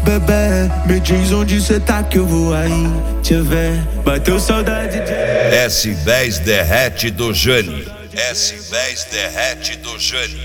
bebê, me diz onde cê tá que eu vou aí te ver. Bateu saudade de S10 derrete do Jani. S10 derrete do Jani.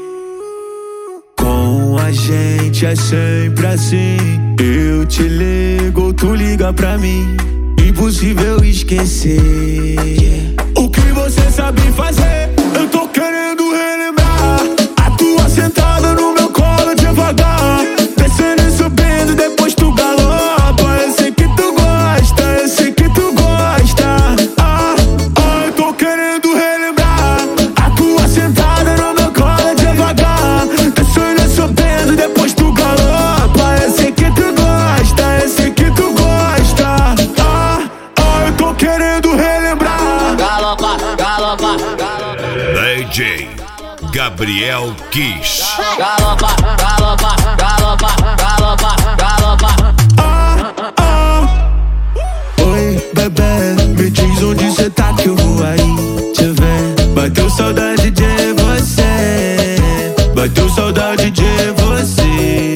Com a gente é sempre assim. Eu te ligo, tu liga pra mim. Impossível esquecer o que você sabe fazer. Eu tô querendo relembrar a tua sentada no meu colo devagar, descendo e subindo, depois tu galopa. Eu sei que tu gosta, eu sei que tu gosta. Eu tô querendo relembrar a tua sentada no meu colo devagar, descendo e subindo, depois tu galopa. Eu sei que tu gosta, eu sei que tu gosta. Eu tô querendo relembrar. Galopa, galopa, galopa. DJ Gabriel Kiss. Galopa, galopa, galopa, galopa, galopa. Oi, bebê, me diz onde cê tá que eu vou aí te ver. Bateu saudade de você, bateu saudade de você.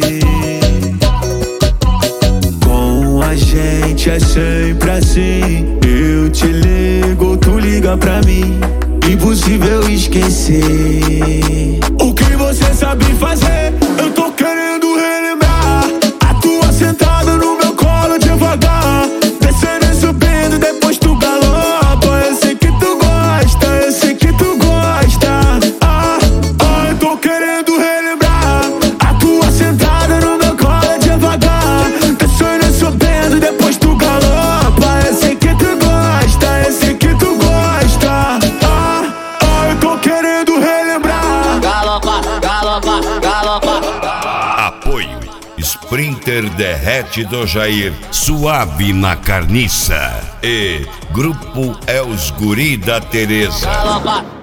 Com a gente é sempre assim. Eu te ligo, tu liga pra mim. Impossível esquecer o que você sabe fazer. Eu tô querendo relembrar a tua sentada no meu colo devagar, descendo e subindo, depois tu galopa. Eu sei que tu gosta, eu sei que tu gosta. Eu tô querendo relembrar a tua sentada no meu colo devagar, descendo e subindo, depois tu galopa. Eu sei que tu gosta, eu sei que tu gosta. Eu tô querendo relembrar. Galopa, galopa, galopa. Apoio Sprinter derrete do Jair, suave na carniça. E Grupo Els Guri da Tereza. Galopa.